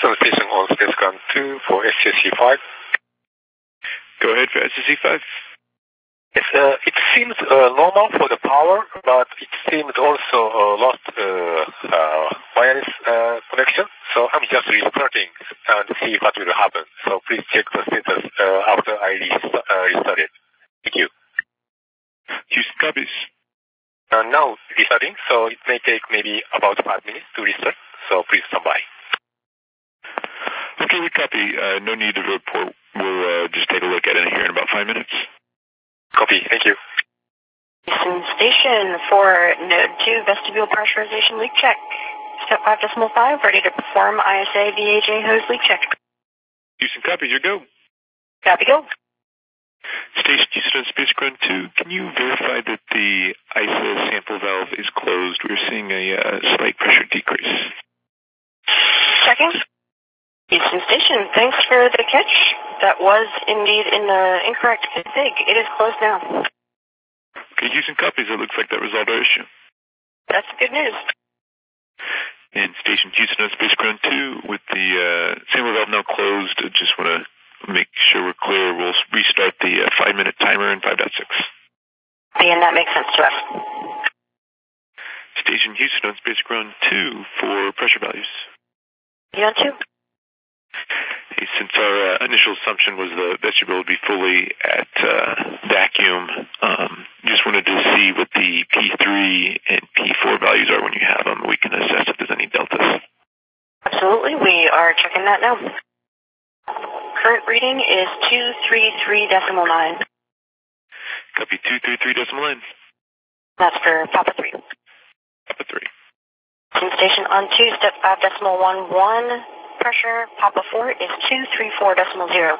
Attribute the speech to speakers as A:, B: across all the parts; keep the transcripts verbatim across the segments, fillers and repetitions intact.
A: Houston Station on SpaceGround two for S C C five.
B: Go ahead for S C C five.
A: Yes, uh, it seems uh, normal for the power, but it seems also uh, lost uh, uh, wireless uh, connection. So I'm just restarting and see what will happen. So please check the status uh, after I rest- uh, restart it. Thank you.
B: Houston copies.
A: Uh, now restarting, so it may take maybe about five minutes to restart. So please stand by.
B: Okay, we copy. Uh, no need to report. We'll uh, just take a look at it here in about five minutes.
A: Copy. Thank you.
C: Houston Station for Node two vestibule pressurization leak check. Step five decimal five, ready to perform I S A V A J hose leak check.
B: Houston copies, your go.
C: Copy, go.
B: Station Houston on SpaceGround two, can you verify that the I S A sample valve is closed? We're seeing a uh, slight pressure decrease.
C: Checking. Houston Station, thanks for the catch. That was indeed in the incorrect config. It is closed now.
B: Okay, Houston copies. It looks like that resolved our issue.
C: That's good news.
B: And Station Houston on SpaceGround two, with the uh, sample valve now closed, I just want to make sure we're clear. We'll restart the uh, five-minute timer in five point six.
C: And that makes sense to us.
B: Station Houston on SpaceGround two for pressure values.
C: You on two?
B: Hey, since our uh, initial assumption was the vestibule would be fully at uh, vacuum, um, just wanted to see what the P three and P four values are when you have them. We can assess if there's any deltas.
C: Absolutely, we are checking that now. Current reading is two three three decimal nine.
B: Copy two three three decimal nine.
C: That's for Papa three.
B: Papa three.
C: Houston Station on two, step five decimal one one. Pressure, Papa four is two three four decimal zero.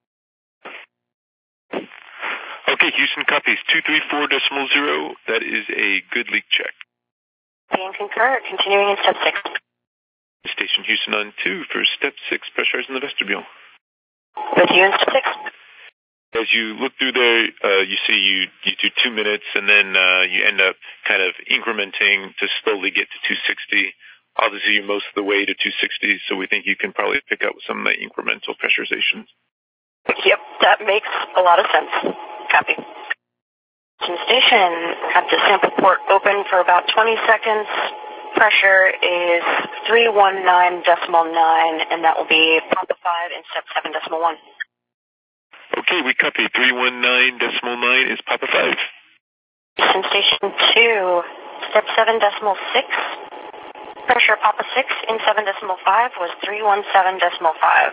B: Okay, Houston copies two three four decimal zero. That is a good leak check.
C: Being concur, continuing in step six.
B: Station Houston on two for step six, pressurize in the vestibule.
C: With you in step six.
B: As you look through there, uh, you see you, you do two minutes and then uh, you end up kind of incrementing to slowly get to two sixty. Obviously, you're most of the way to two sixty, so we think you can probably pick up some uh, incremental pressurizations.
C: Yep, that makes a lot of sense. Copy. Houston Station, have the sample port open for about twenty seconds. Pressure is three one nine decimal nine, and that will be Papa five in step seven decimal one.
B: Okay, we copy. three one nine decimal nine is Papa five.
C: Houston Station two, step seven decimal six. Pressure Papa six in seven decimal five was three one seven decimal five.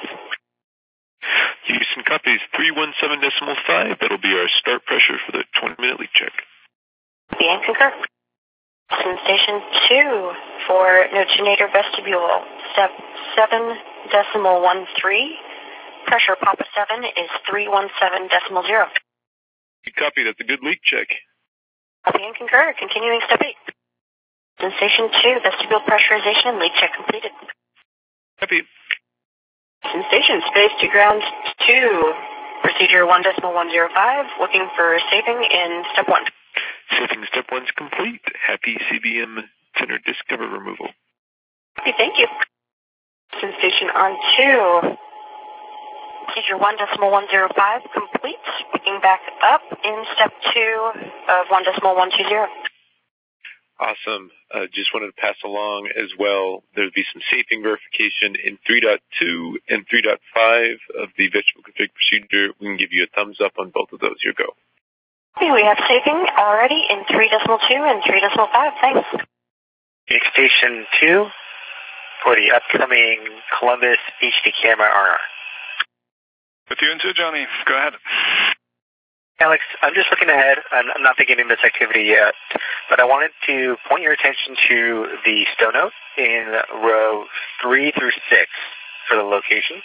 B: Houston copies three one seven decimal five. That'll be our start pressure for the twenty minute leak check.
C: Be in concur. Houston Station two for notonator vestibule, step seven decimal one three. Pressure Papa seven is three one seven decimal zero.
B: You copy. That's a good leak check.
C: Be in concur. Continuing step eight. Houston Station two, vestibule pressurization and leak check completed.
B: Copy.
C: Houston Station, space to ground two, procedure one decimal one zero five, looking for saving in step one.
B: Saving step one's complete. Happy C B M center disk cover removal.
C: Okay, thank you. Houston Station on two, procedure one decimal one zero five complete, picking back up in step two of one decimal one two zero.
B: Awesome. Uh, just wanted to pass along as well, there'll be some safing verification in three point two and three point five of the vestibule config procedure. We can give you a thumbs up on both of those. Your go.
C: Okay, we have saving already in three decimal two and three decimal five. Thanks.
A: Phoenix Station two for the upcoming Columbus H D camera R R.
B: With you and two, Johnny. Go ahead.
A: Alex, I'm just looking ahead. I'm, I'm not beginning this activity yet, but I wanted to point your attention to the stow note in row three through six for the location.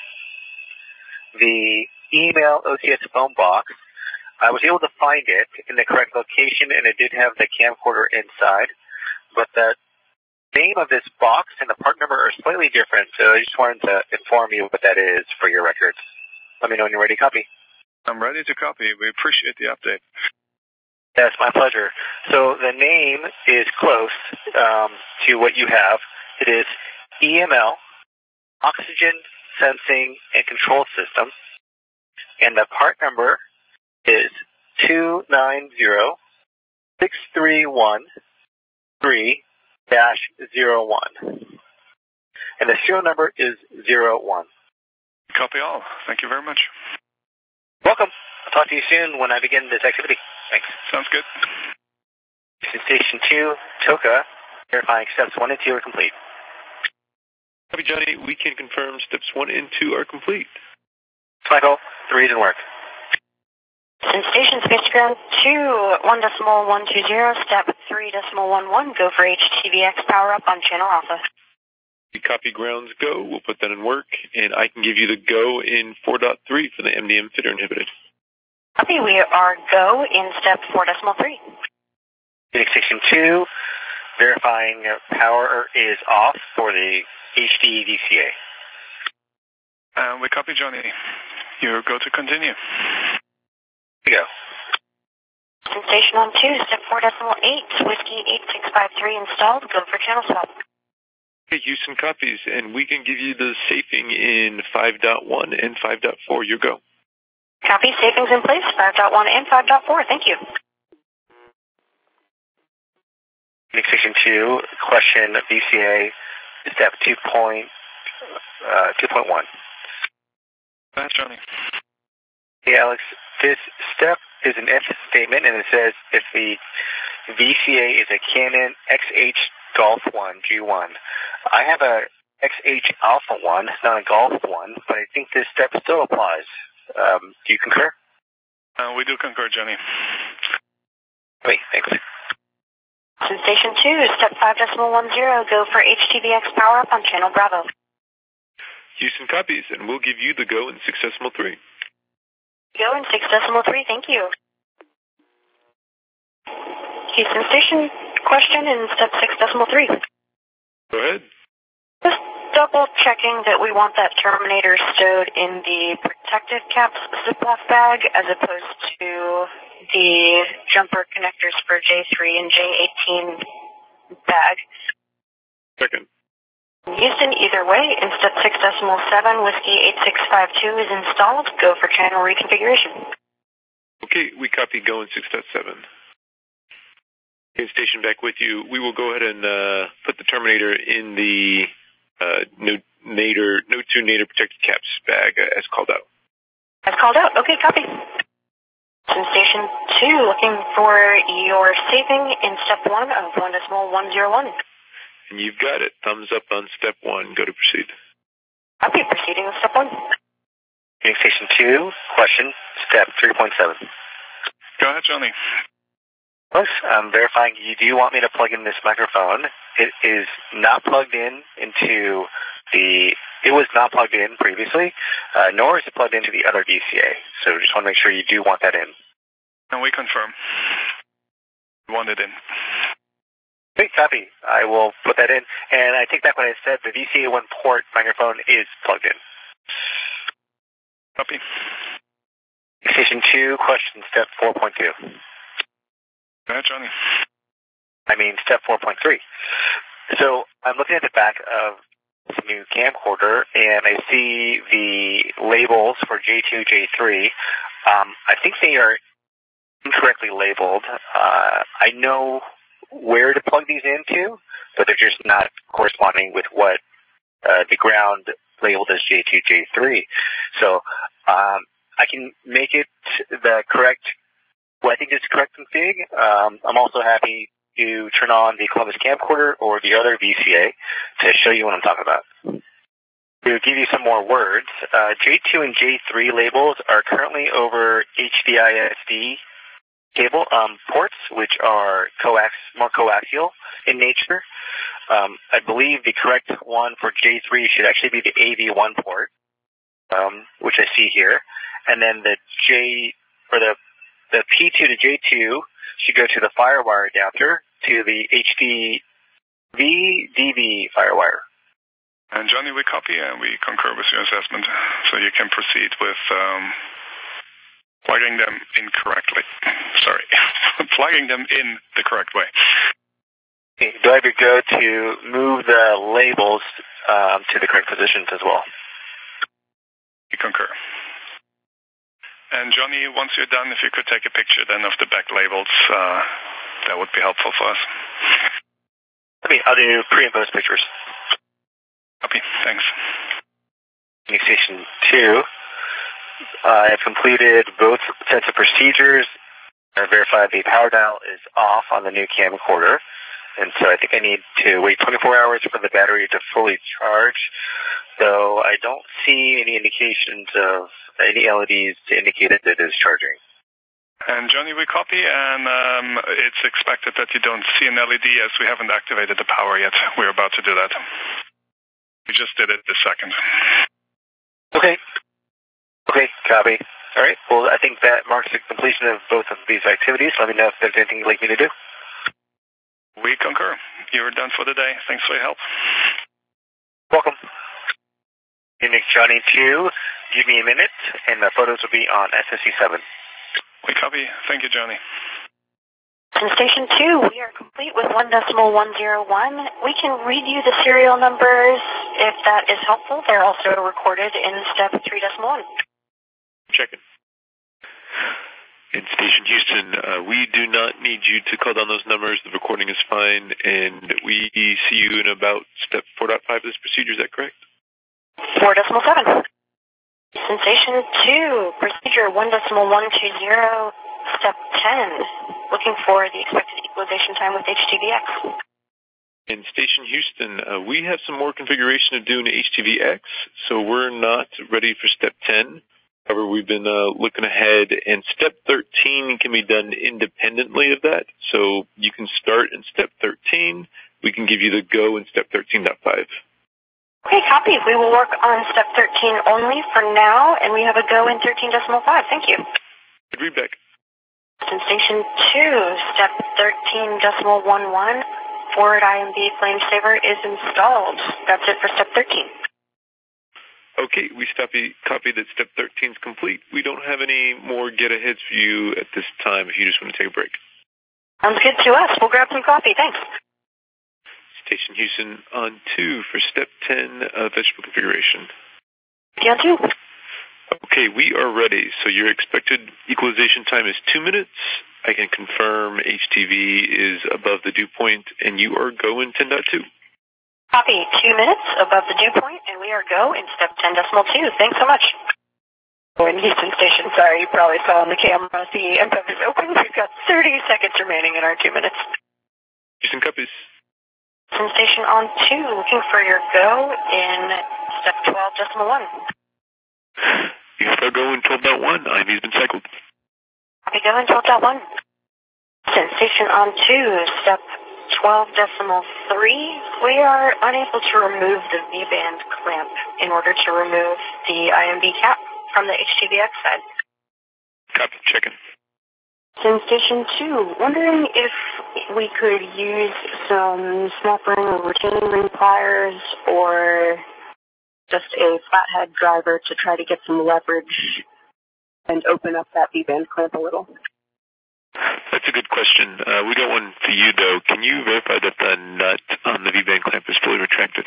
A: The email O C S phone box, I was able to find it in the correct location, and it did have the camcorder inside, but the name of this box and the part number are slightly different, so I just wanted to inform you what that is for your records. Let me know when you're ready to copy.
B: I'm ready to copy. We appreciate the update.
A: Yes, my pleasure. So the name is close um, to what you have. It is E M L oxygen sensing and control system. And the part number is two nine zero six three one three dash zero one. And the serial number is zero one.
D: Copy all. Thank you very much.
A: Welcome. I'll talk to you soon when I begin this activity. Thanks.
D: Sounds good.
A: Station two, Toka, verifying steps one and two are complete.
B: Copy, Johnny. We can confirm steps one and two are complete.
A: Michael, three didn't work.
C: Since station space ground two, one decimal one two zero, step three decimal one one, go for H T V X power up on channel alpha.
B: Copy grounds go. We'll put that in work, and I can give you the go in four point three for the M D M fitter inhibited.
C: Copy, we are go in step four decimal three.
A: Phoenix Station two, verifying power is off for the H D V C A.
D: Uh, we copy, Johnny. You go to continue.
A: Here we go.
C: Since station on two, step four decimal eight, whiskey eight six five three installed, go for channel swap.
B: Okay, Houston copies, and we can give you the safing in five point one and five point four. You go.
C: Copy, safings in place, five point one and five point four. Thank you.
A: Phoenix Station two, question V C A, step two point one.
D: That's Johnny.
A: Hey, Alex, this step is an if statement, and it says if the V C A is a Canon X H Golf one G one. I have a X H Alpha one, not a Golf one, but I think this step still applies. Um, do you concur?
D: Uh, we do concur, Johnny.
A: Wait, thanks.
C: Since station two, step five decimal one zero, go for H T V X power up on channel Bravo.
B: Houston copies, and we'll give you the go in six decimal three.
C: Go in six decimal three, thank you. Houston station, question in step six decimal three.
B: Go ahead.
C: Just double checking that we want that terminator stowed in the protective caps Ziploc bag as opposed to the jumper connectors for J three and J eighteen bag.
B: Second.
C: Houston, either way, in step six decimal seven, whiskey eight six five two is installed. Go for channel reconfiguration.
B: Okay, we copy go in six point seven. Okay, station back with you. We will go ahead and uh, put the terminator in the uh, no nader, no two nader protected caps bag uh, as called out.
C: As called out. Okay, copy. From station two, looking for your saving in step one of one decimal one zero one.
B: And you've got it. Thumbs up on step one. Go to proceed.
C: Copy. Proceeding with step one.
A: Phoenix Station two, question, step three point seven.
D: Go ahead, Johnny.
A: Folks, I'm verifying you do want me to plug in this microphone. It is not plugged in into the, it was not plugged in previously, uh, nor is it plugged into the other V C A. So just want to make sure you do want that in.
D: And we confirm. We want it in.
A: Great, copy. I will put that in. And I take back what I said. The V C A one port microphone is plugged in.
D: Copy.
A: Station two, question step four point two.
D: Go ahead, Johnny.
A: I mean, step four point three. So I'm looking at the back of the new camcorder, and I see the labels for J two, J three. Um, I think they are incorrectly labeled. Uh, I know where to plug these into, but they're just not corresponding with what uh, the ground labeled as J two, J three. So um, I can make it the correct, what I think is correct config. Um, I'm also happy to turn on the Columbus camcorder or the other V C A to show you what I'm talking about. To give you some more words, uh, J two and J three labels are currently over H D I S D cable um, ports, which are coax, more coaxial in nature. Um, I believe the correct one for J three should actually be the A V one port, um, which I see here, and then the J or the the P two to J two should go to the FireWire adapter to the H D V D V FireWire.
D: And Johnny, we copy and we concur with your assessment, so you can proceed with um, plugging them in correctly. Sorry, plugging them in the correct way.
A: Do I have to go to move the labels um, to the correct positions as well?
D: We concur. And Johnny, once you're done, if you could take a picture then of the back labels, uh, that would be helpful for us.
A: I mean, I'll do pre and post pictures.
D: Copy. Thanks.
A: Station two, I have completed both sets of procedures. I verified the power dial is off on the new camcorder. And so I think I need to wait twenty-four hours for the battery to fully charge, though I don't see any indications of any L E Ds to indicate that it is charging.
D: And Johnny, we copy, and um, it's expected that you don't see an L E D as we haven't activated the power yet. We're about to do that. We just did it this second.
A: Okay. Okay, copy. All right, well, I think that marks the completion of both of these activities. Let me know if there's anything you'd like me to do.
D: We concur. You're done for the day. Thanks for your help.
A: Welcome. Phoenix Johnny two, give me a minute, and the photos will be on S S C seven.
D: We copy. Thank you, Johnny.
C: In Station two, we are complete with one decimal one zero one. We can read you the serial numbers if that is helpful. They're also recorded in step three decimal one.
B: Checking. In Station Houston, uh, we do not need you to call down those numbers. The recording is fine, and we see you in about step four point five of this procedure. Is that correct?
C: four decimal seven. Sensation two, procedure one decimal one two zero, step ten. Looking for the expected equalization time with H T V X.
B: In Station Houston, uh, we have some more configuration to do in H T V X, so we're not ready for step ten. However, we've been uh, looking ahead, and step thirteen can be done independently of that. So you can start in step thirteen. We can give you the go in step thirteen point five.
C: Okay, copy. We will work on step thirteen only for now, and we have a go in thirteen decimal five. Thank you.
B: Good read back.
C: In Station two, step thirteen decimal one one, forward I M B flame saver is installed. That's it for step thirteen.
B: Okay, we copy, copy that step thirteen is complete. We don't have any more get-aheads for you at this time if you just want to take a break.
C: Sounds good to us. We'll grab some coffee. Thanks.
B: Station Houston on two for step ten uh, vegetable configuration.
C: Yeah, two.
B: Okay, we are ready. So your expected equalization time is two minutes. I can confirm H T V is above the dew point, and you are going ten point two.
C: Copy. Two minutes above the dew point, and we are go in step ten decimal two. Thanks so much. We're in Houston Station. Sorry, you probably saw on the camera the M P E V is open. We've got thirty seconds remaining in our two minutes.
B: Houston copies.
C: Houston Station on two, looking for your go in step twelve decimal one.
B: You have to go in twelve point one. I M V's been cycled.
C: Copy, go in twelve point one. Houston Station on two, step twelve decimal three. We are unable to remove the V-band clamp in order to remove the I M B cap from the H T V X side.
B: Copy, checking.
C: Houston Station two, wondering if we could use some snap ring or retaining ring pliers or just a flathead driver to try to get some leverage and open up that V-band clamp a little.
B: That's a good question. Uh, we got one for you, though. Can you verify that the nut on the V-band clamp is fully retracted?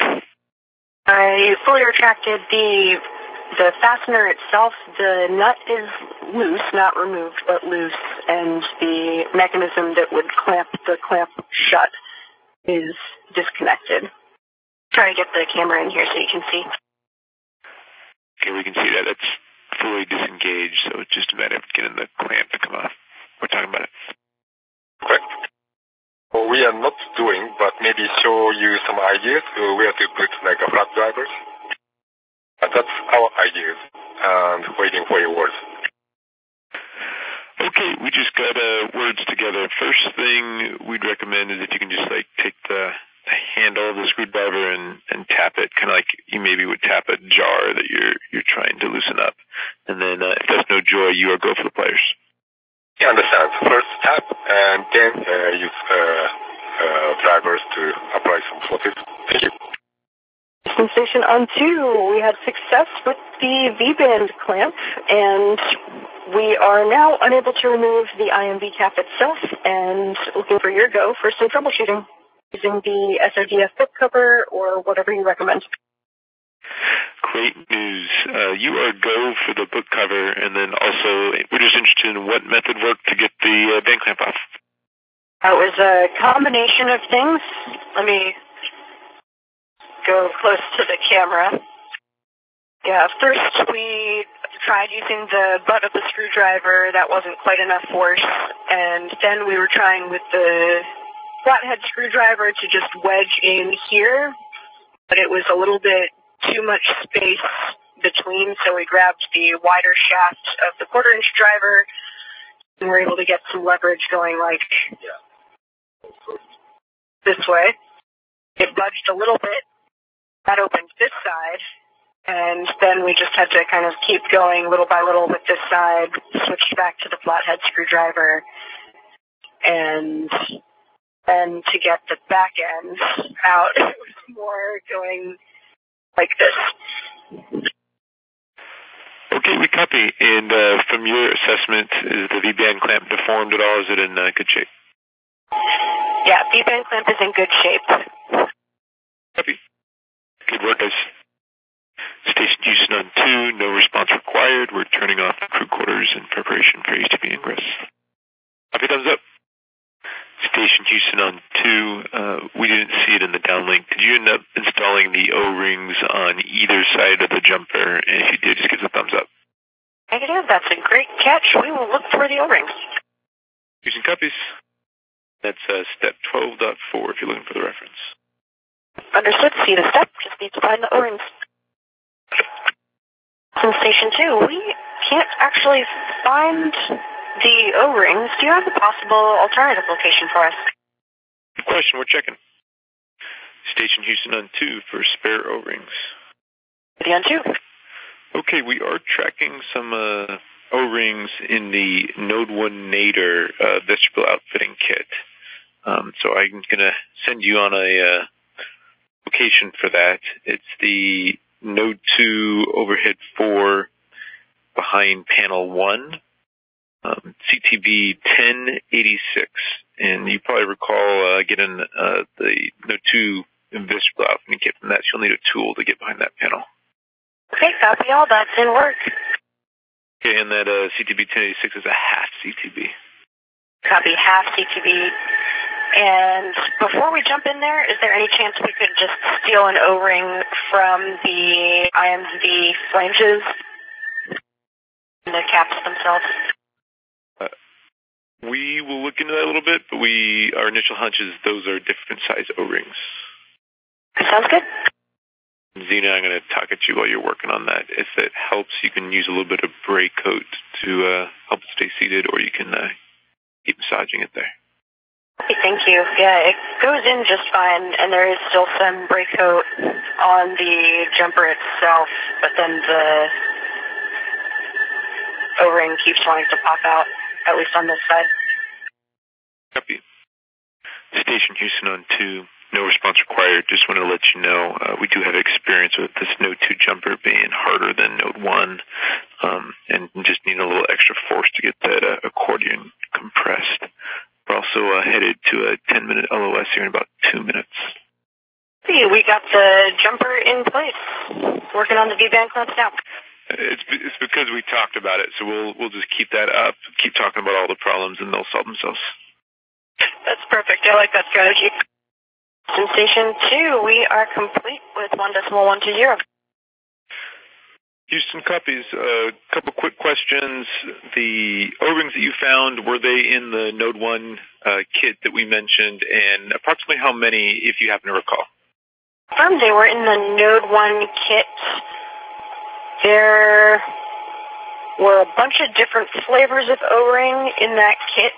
C: I fully retracted the the fastener itself. The nut is loose, not removed, but loose, and the mechanism that would clamp the clamp shut is disconnected. Try to get the camera in here so you can see.
B: Okay, we can see that. It's fully disengaged, so it's just a matter of getting the clamp to come off. We're talking about it.
E: Correct. Well, we are not doing, but maybe show you some ideas uh, where to put like a flat drivers. But that's our ideas, and waiting for your words.
B: Okay, we just got uh, words together. First thing we'd recommend is if you can just like take the, the handle of the screwdriver and, and tap it, kind of like you maybe would tap a jar that you're you're trying to loosen up. And then uh, if that's no joy, you are go for the pliers.
E: Yeah, understand. First tap, and then uh, use uh, uh, drivers to apply some forces. Thank you.
C: Station on two, we had success with the V-band clamp, and we are now unable to remove the I M V cap itself, and looking for your go for some troubleshooting. using the S O D F book cover or whatever you recommend.
B: Great news. Uh, you are go for the book cover, and then also we're just interested in what method worked to get the uh, band clamp off.
C: It was a combination of things. Let me go close to the camera. Yeah, first we tried using the butt of the screwdriver. That wasn't quite enough force. And then we were trying with the flathead screwdriver to just wedge in here, but it was a little bit too much space between, so we grabbed the wider shaft of the quarter-inch driver, and were able to get some leverage going like this way. It budged a little bit. That opened this side, and then we just had to kind of keep going little by little with this side, switched back to the flathead screwdriver, and then to get the back end out, it was more going like this.
B: Okay, we copy. And uh, from your assessment, is the V-band clamp deformed at all? Is it in uh, good shape?
C: Yeah, V-band clamp is in good shape.
B: Copy. Good work, guys. Station Houston on two, no response required. We're turning off the crew quarters in preparation for H T B ingress. Copy, thumbs up. Station Houston on two, uh, we didn't see it in the downlink. Did you end up installing the O-rings on either side of the jumper? And if you did, just give us a thumbs up.
C: Negative, that's a great catch. We will look for the O-rings.
B: Using copies. That's uh, step twelve point four if you're looking for the reference.
C: Understood. See the step. Just need to find the O-rings. From Station two, we can't actually find the O-rings. Do you have a possible alternative location for us?
B: Good question. We're checking. Station Houston on two for spare O-rings.
C: The on two.
B: Okay, we are tracking some uh, O-rings in the Node one Nader uh, vestibule outfitting kit. Um, so I'm going to send you on a uh, location for that. It's the Node two overhead four behind panel one. Um, C T B ten eighty-six, and you probably recall uh, getting uh, the Node two vestibule outfitting kit from that. So you'll need a tool to get behind that panel.
C: Okay, copy all. That's in work.
B: Okay, and that uh, C T B ten eighty-six is a half C T B.
C: Copy half C T B. And before we jump in there, is there any chance we could just steal an O-ring from the I M V flanges? The caps themselves?
B: Uh, we will look into that a little bit, but we our initial hunch is those are different size O-rings.
C: Sounds good.
B: Zena, I'm going to talk at you while you're working on that. If it helps, you can use a little bit of brake coat to uh, help it stay seated, or you can uh, keep massaging it there.
C: Okay, thank you. Yeah, it goes in just fine, and there is still some brake coat on the jumper itself, but then the O-ring keeps wanting to pop out, at least on this side.
B: Copy. Station Houston on two. No response required. Just want to let you know uh, we do have experience with this Node two jumper being harder than Node one, um, and just need a little extra force to get that uh, accordion compressed. We're also uh, headed to a ten minute L O S here in about two minutes.
C: See, we got the jumper in place. Working on the V-band clamps now.
B: It's it's because we talked about it, so we'll we'll just keep that up, keep talking about all the problems, and they'll solve themselves.
C: That's perfect. I like that strategy. In Station two, we are complete with one decimal one two zero.
B: Houston copies. A uh, couple quick questions. The O-rings that you found, were they in the Node one uh, kit that we mentioned, and approximately how many, if you happen to recall?
C: Um, they were in the Node one kit. There were a bunch of different flavors of O-ring in that kit.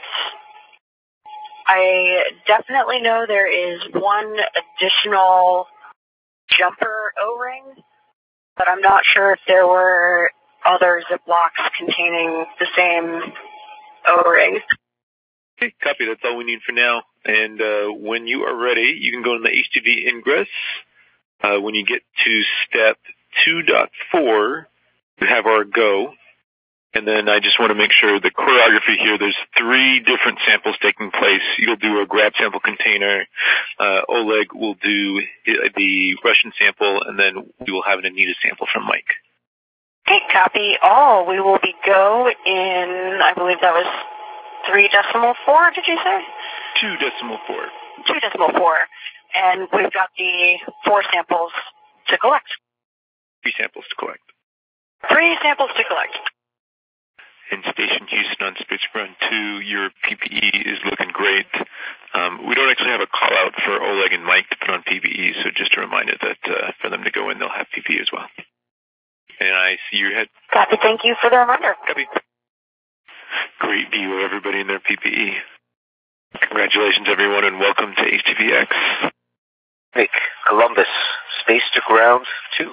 C: I definitely know there is one additional jumper O-ring, but I'm not sure if there were other Ziplocs containing the same O-ring.
B: Okay, copy. That's all we need for now. And uh, when you are ready, you can go in the H T B ingress. Uh, when you get to step two point four, you have our go. And then I just want to make sure the choreography here, there's three different samples taking place. You'll do a grab sample container. Uh, Oleg will do the Russian sample, and then we will have an Anita sample from Mike.
C: Okay, copy all. We will be go in, I believe that was three decimal four, did you say?
B: Two decimal four.
C: Two decimal four. And we've got the four samples to collect.
B: Three samples to collect.
C: Three samples to collect.
B: In Station Houston on Space Ground two, your P P E is looking great. Um, we don't actually have a call out for Oleg and Mike to put on P P E, so just a reminder that uh, for them to go in, they'll have P P E as well. And I see your head.
C: Copy. Thank you for the reminder.
B: Copy. Great view of everybody in their P P E. Congratulations, everyone, and welcome to H T V X.
A: Nick, Columbus, Space to Ground two.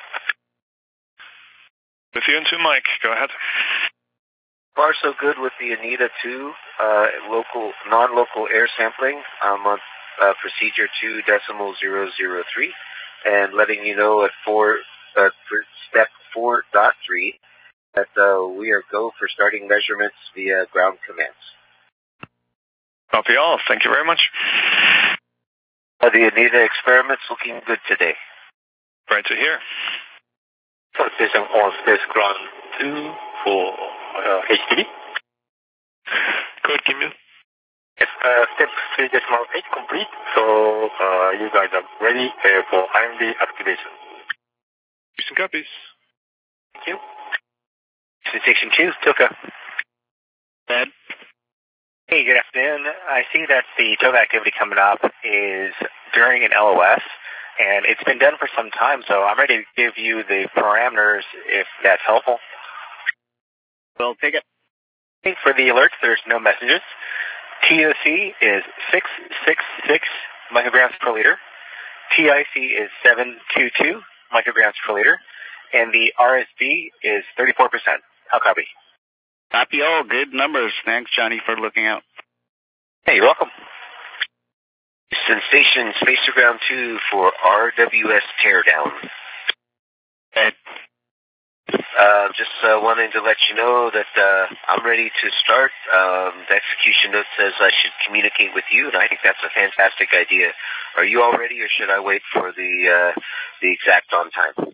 D: With you and two, Mike. Go ahead.
A: Far so good with the Anita two, uh, local, non-local air sampling. I'm on uh, procedure two decimal zero zero three, and letting you know at four, uh, for step four dot three that uh, we are go for starting measurements via ground commands.
D: Copy all. Thank you very much.
A: Uh, the Anita experiment's looking good today.
D: Right to hear.
E: Station on Space Ground two for uh, H T V.
B: Go ahead, Kim.
E: Yes, uh, step three decimal eight complete, so uh, you guys are ready uh, for I M D activation.
B: Some copies.
A: Thank you. Station two, Toka.
F: Ed?
A: Hey, good afternoon. I see that the Toka activity coming up is during an L O S, and it's been done for some time, so I'm ready to give you the parameters if that's helpful.
F: We'll take it.
A: For the alerts, there's no messages. T O C is six six six micrograms per liter. T I C is seven two two micrograms per liter. And the R S B is thirty-four percent. How copy?
F: Copy all. Good numbers. Thanks, Johnny, for looking out.
A: Hey, you're welcome. Sensation Space to Ground two for R W S teardown.
F: Ed?
A: Uh, just uh, wanting to let you know that uh, I'm ready to start. Um, the execution note says I should communicate with you, and I think that's a fantastic idea. Are you all ready, or should I wait for the uh, the exact on time?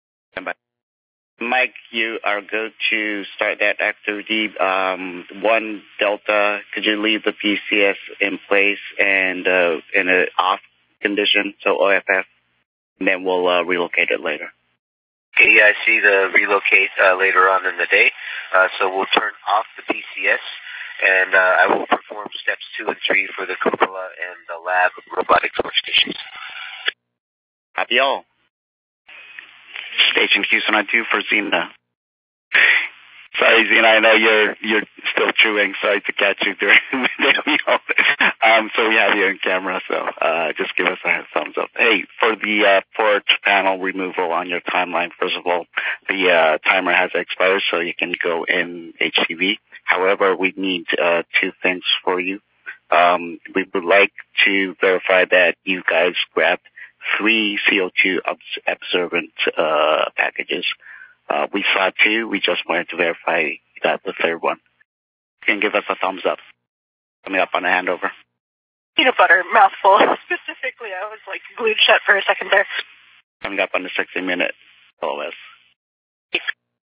F: Mike, you are good to start that activity. Um, one Delta, could you leave the P C S in place and uh, in an off condition, so O F F, and then we'll uh, relocate it later.
A: Okay, yeah, I see the relocate uh, later on in the day. Uh, so we'll turn off the P C S, and uh, I will perform steps two and three for the cupola and the lab robotics workstations.
F: Copy all. Station Houston on two for Zena. Sorry, Zena, I know you're you're still chewing. Sorry to catch you during the meal. Um, so we have you on camera, so uh, just give us a thumbs up. Hey, for the uh, port panel removal on your timeline, first of all, the uh, timer has expired, so you can go in H T V. However, we need uh, two things for you. Um, we would like to verify that you guys grabbed three C O two observant uh, packages. Uh, we saw two. We just wanted to verify that the third one. You can give us a thumbs up. Coming up on the handover.
C: Peanut butter mouthful. Specifically, I was like glued shut for a second there.
F: Coming up on the sixty minute L O S.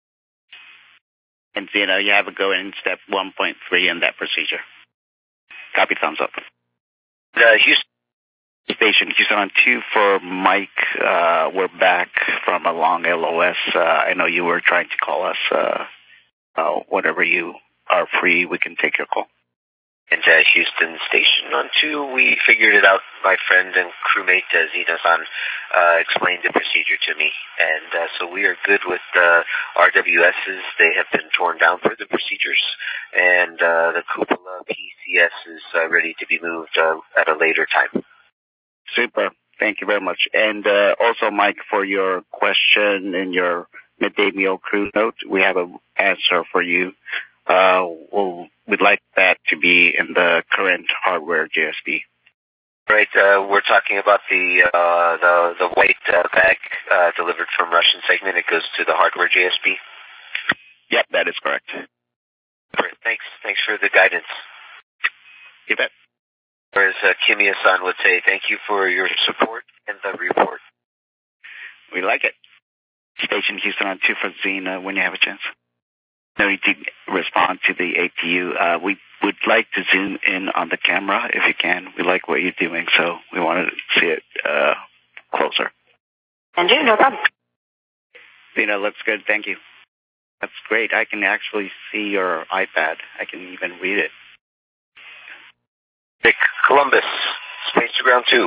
F: And Zena, you have a go in step one point three in that procedure. Copy, thumbs up.
A: Uh, Houston.
F: Station Houston on two for Mike. Uh, we're back from a long L O S. Uh, I know you were trying to call us. Uh, uh, whenever you are free, we can take your call.
A: And uh, Houston Station on two, we figured it out. My friend and crewmate uh, Zena-san uh, explained the procedure to me. And uh, so we are good with uh, R W S's. They have been torn down for the procedures. And uh, the cupola P C S is uh, ready to be moved uh, at a later time.
F: Super. Thank you very much. And uh, also, Mike, for your question in your midday meal crew note, we have an answer for you. Uh, we'll, we'd like that to be in the current hardware J S B.
A: Right. Uh, we're talking about the uh, the the white uh, bag uh, delivered from Russian segment. It goes to the hardware J S B.
F: Yep, that is correct.
A: Great. Thanks. Thanks for the guidance.
F: You bet.
A: Or as uh, Kimia-san would say, thank you for your support and the report.
F: We like it. Station Houston on two for Xena when you have a chance. No need to respond to the A P U. Uh, we would like to zoom in on the camera if you can. We like what you're doing, so we want to see it uh, closer.
C: And do, no problem.
F: Xena, looks good. Thank you. That's great. I can actually see your iPad. I can even read it.
A: Nick Columbus, Space to Ground two.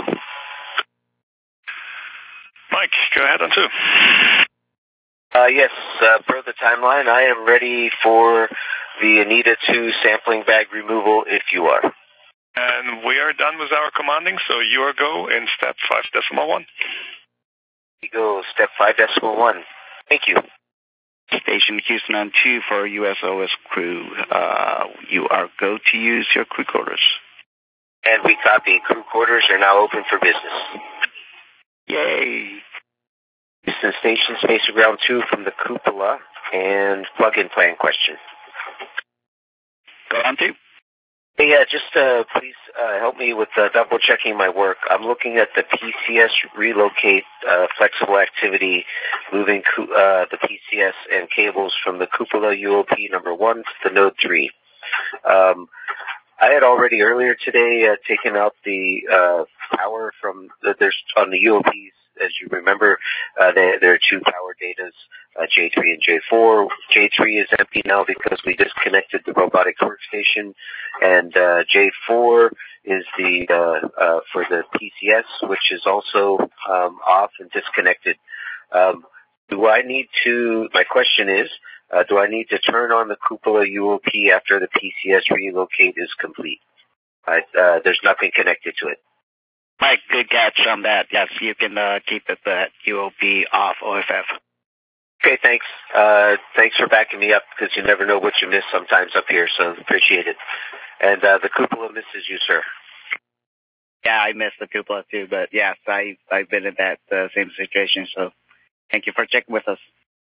D: Mike, go ahead on two.
A: Uh, yes, uh, per the timeline, I am ready for the Anita two sampling bag removal if you are.
D: And we are done with our commanding, so you are go in step five decimal one.
A: We go step five decimal one. Thank you.
F: Station Houston on two for U S O S crew. Uh, you are go to use your crew quarters.
A: And we copy. Crew quarters are now open for business.
F: Yay!
A: Houston Station, Space to Ground two from the cupola, and plug-in plan question.
F: Go on to.
A: Hey, uh, just uh, please uh, help me with uh, double-checking my work. I'm looking at the P C S relocate uh, flexible activity, moving uh, the P C S and cables from the cupola U O P number one to the node three. Um, I had already earlier today uh, taken out the uh, power from the, there's on the U O Ps. As you remember, uh, there, there are two power datas, uh, J three and J four. J three is empty now because we disconnected the robotic workstation, and uh, J four is the uh, uh, for the P C S, which is also um, off and disconnected. Um, do I need to? My question is, uh, do I need to turn on the cupola U O P after the P C S relocate is complete? I, uh, there's nothing connected to it.
F: Mike, good catch on that. Yes, you can uh, keep it that U O P off O F F.
A: Okay, thanks. Uh, thanks for backing me up because you never know what you miss sometimes up here, so appreciate it. And uh, the cupola misses you, sir.
F: Yeah, I missed the cupola too, but yes, I, I've been in that uh, same situation, so thank you for checking with us.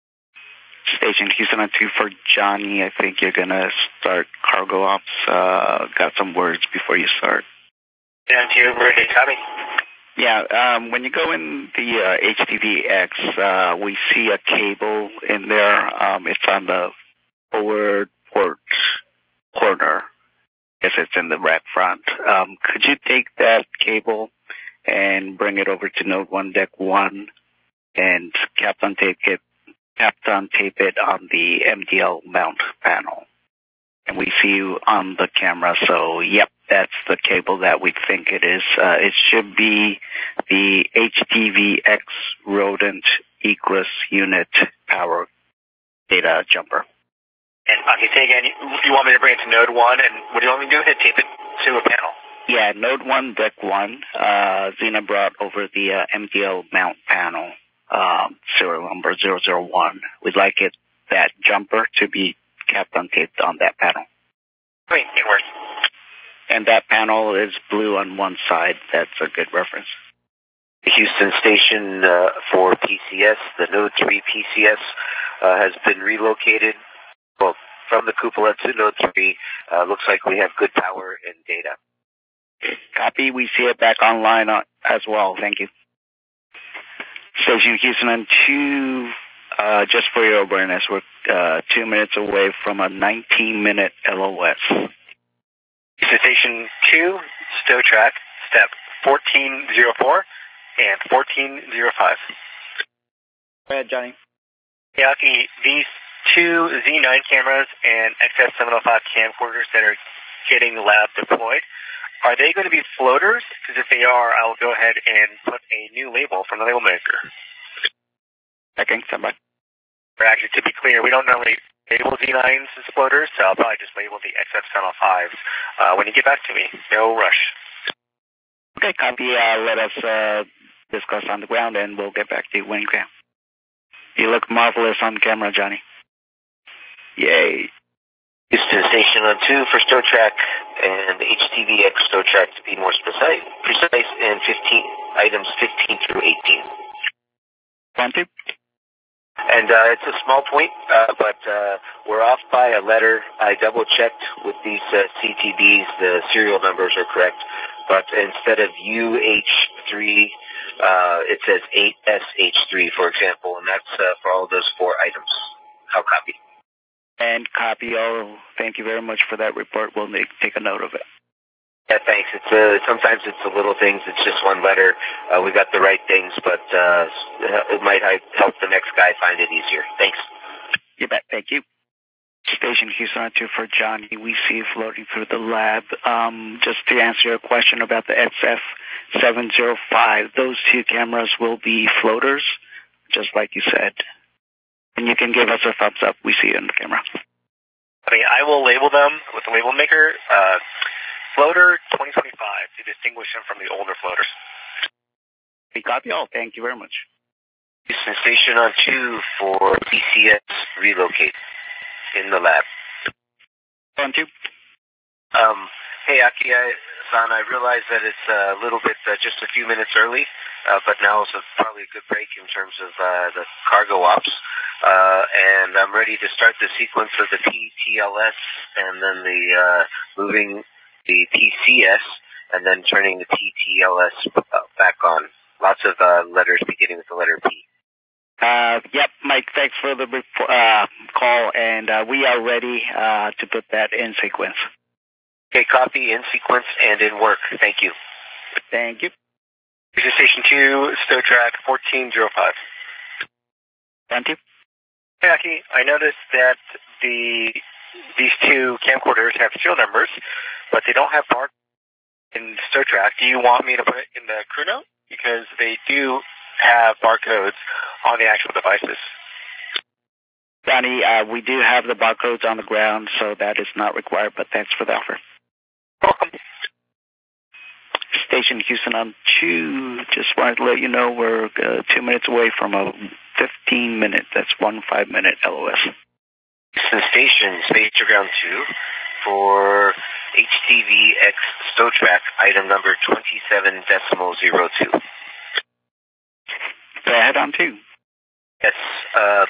F: Station Houston on two for Johnny. I think you're going to start cargo ops. Uh, got some words before you start.
A: And to you, ready, copy.
F: Yeah, um, when you go in the uh, H T V X, uh, we see a cable in there. Um, it's on the forward port corner. I guess it's in the rack front. Um, could you take that cable and bring it over to Node one, Deck one, and Kapton tape it, Kapton tape it on the M D L mount panel? And we see you on the camera, so yep, that's the cable that we think it is. Uh, it should be the H T V X rodent egress unit power data jumper.
A: And okay, say again, you, you want me to bring it to Node one, and what do you want me to do? Hit tape it to a panel?
F: Yeah, Node one, Deck one. Uh, Xena brought over the uh, M D L mount panel, um, serial number zero zero one. We'd like it, that jumper, to be Kapton taped on that panel.
A: Great, it works.
F: And that panel is blue on one side. That's a good reference.
A: The Houston station uh, for P C S, the Node three P C S, uh, has been relocated well, from the cupola to Node three. Uh, looks like we have good power and data.
F: Copy. We see it back online as well. Thank you. Station Houston on two, uh, just for your awareness, we're uh, two minutes away from a nineteen minute L O S.
A: Houston Station two, stow track, step fourteen oh four and fourteen oh five.
F: Go ahead, Johnny.
A: Yeah, okay, these two Z nine cameras and X S seven oh five camcorders that are getting lab deployed, are they going to be floaters? Because if they are, I'll go ahead and put a new label from the label maker.
F: Checking, somebody.
A: Actually, to be clear, we don't normally label Z nines as floaters, so I'll probably just label the X S seven oh fives uh, when you get back to me. No rush.
F: Okay, copy. Uh, let us uh, discuss on the ground, and we'll get back to you when you can. You look marvelous on camera, Johnny. Yay.
A: Houston Station on two for stow track and H T V X stow track to be more precise, precise and fifteen items fifteen through eighteen.
F: One, two.
A: And uh, it's a small point, uh, but uh, we're off by a letter. I double-checked with these uh, C T Bs. The serial numbers are correct. But instead of U H three, uh, it says eight S H three, for example, and that's uh, for all those four items. How copy?
F: And copy all. Thank you very much for that report. We'll make, take a note of it.
A: Yeah, thanks. It's uh, sometimes it's the little things. It's just one letter. Uh, we got the right things, but uh, it might help the next guy find it easier. Thanks.
F: You bet. Thank you. Station Houston on two for Johnny. We see you floating through the lab. Um, just to answer your question about the X F seven oh five, those two cameras will be floaters, just like you said. And you can give us a thumbs up. We see it on the camera.
A: I mean, I will label them with the label maker. Uh, Floater twenty twenty-five to distinguish them from the older floaters.
F: We copy all. Thank you very much.
A: Houston Station on two for P C S relocate in the lab.
F: On two.
A: Um, hey, Aki-san, I realize that it's a little bit, uh, just a few minutes early, uh, but now is a, probably a good break in terms of uh, the cargo ops. Uh, and I'm ready to start the sequence of the P T L S and then the uh, moving the P C S, and then turning the P T L S uh, back on. Lots of uh, letters beginning with the letter P.
F: Uh, yep, Mike, thanks for the uh, call, and uh, we are ready uh, to put that in sequence.
A: Okay, copy, in sequence, and in work. Thank you.
F: Thank you.
A: Houston Station two, Stow Track fourteen oh five.
F: Thank you.
A: Hey, Aki, I noticed that the these two camcorders have serial numbers, but they don't have bar in Stow Track. Do you want me to put it in the crew note? Because they do have barcodes on the actual devices.
F: Donnie, uh, we do have the barcodes on the ground, so that is not required, but thanks for the offer.
A: Welcome.
F: Station Houston on two. Just wanted to let you know we're uh, two minutes away from a fifteen minute, that's one five minute L O S.
A: Houston Station, Space to Ground two for H T V X Stow Track, item number twenty-seven decimal zero two.
F: Go ahead on two.
A: Yes, uh,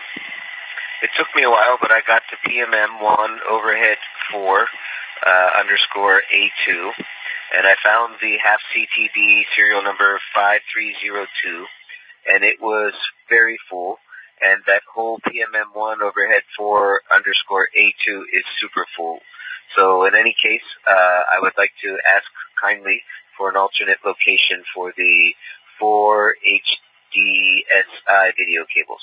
A: it took me a while, but I got to P M M one overhead four uh, underscore A two, and I found the half C T B serial number five three zero two, and it was very full. And that whole P M M one overhead four underscore A two is super full. So in any case, uh, I would like to ask kindly for an alternate location for the four H D S I video cables.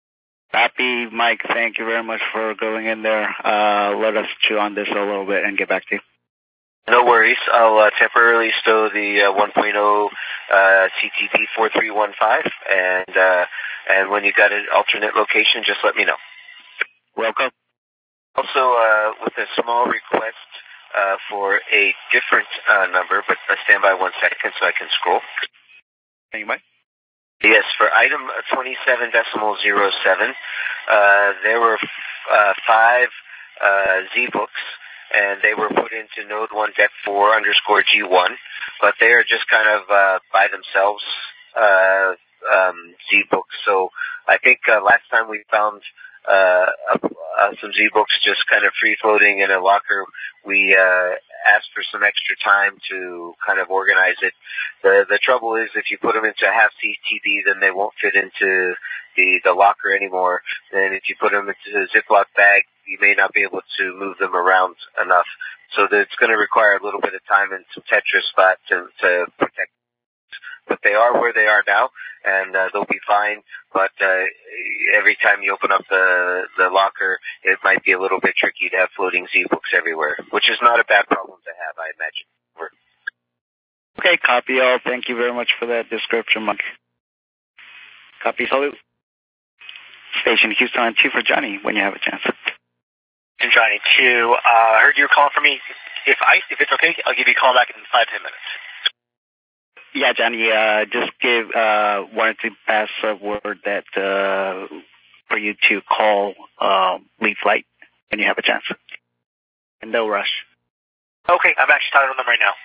F: Happy, Mike. Thank you very much for going in there. Uh, let us chew on this a little bit and get back to you.
A: No worries. I'll uh, temporarily stow the uh, one point oh uh, C T B four three one five, and uh, and when you got an alternate location, just let me know.
F: Welcome.
A: Also, uh, with a small request uh, for a different uh, number, but uh, stand by one second so I can scroll.
F: Thank you, Mike.
A: Yes, for item twenty-seven decimal zero seven, uh, there were f- uh, five uh, Z-books, and they were put into node one deck four underscore G one, but they are just kind of uh, by themselves uh, um, Z-books. So I think uh, last time we found uh, uh, some Z-books just kind of free-floating in a locker. We uh, asked for some extra time to kind of organize it. The the trouble is if you put them into a half C T B, then they won't fit into the, the locker anymore. And if you put them into a Ziploc bag, you may not be able to move them around enough. So that it's going to require a little bit of time and some Tetris spot to, to protect. But they are where they are now, and uh, they'll be fine. But uh, every time you open up the the locker, it might be a little bit tricky to have floating Z-books everywhere, which is not a bad problem to have, I imagine. Over.
F: Okay, copy all. Thank you very much for that description, Mike. Copy, salute. Station Houston on two for Johnny when you have a chance.
A: And Johnny two, uh, I heard you were calling for me. If I if it's okay, I'll give you a call back in five ten minutes.
F: Yeah, Johnny, uh, just give, uh, wanted to pass a word that, uh, for you to call, uh, lead flight when you have a chance. And no rush.
A: Okay, I'm actually talking to them right now.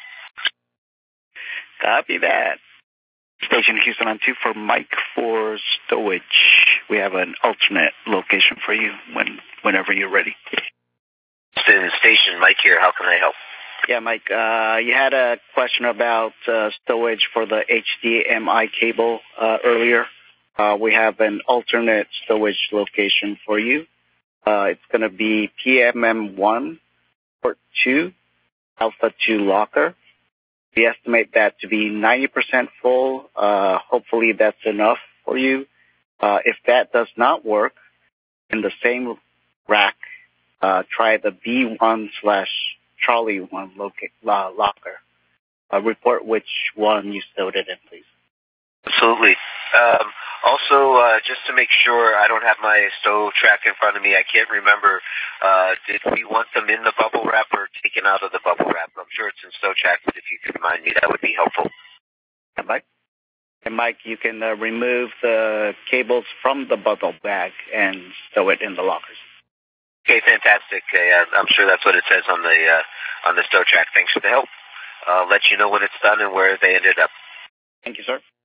F: Copy that. Station Houston on two for Mike for stowage. we have an alternate location for you when whenever you're ready.
A: Station, Mike here. How can I help?
F: Yeah, Mike, uh, you had a question about uh, stowage for the H D M I cable uh, earlier. Uh, we have an alternate stowage location for you. Uh, it's going to be P M M one, Port two, Alpha two locker. We estimate that to be ninety percent full. Uh, hopefully that's enough for you. Uh, if that does not work, in the same rack, uh, try the B one slash Charlie one loca- uh, locker. Uh, report which one you stowed it in, please.
A: Absolutely. Um, also, uh, just to make sure I don't have my stow track in front of me, I can't remember, uh, did we want them in the bubble wrap or taken out of the bubble wrap? I'm sure it's in stow track, but if you could remind me, that would be helpful.
F: And Mike? And Mike, you can uh, remove the cables from the bubble bag and stow it in the lockers.
A: Okay, fantastic. Uh, I'm sure that's what it says on the uh, on the stow track. Thanks for the help. I'll let you know when it's done and where they ended up.
F: Thank you, sir.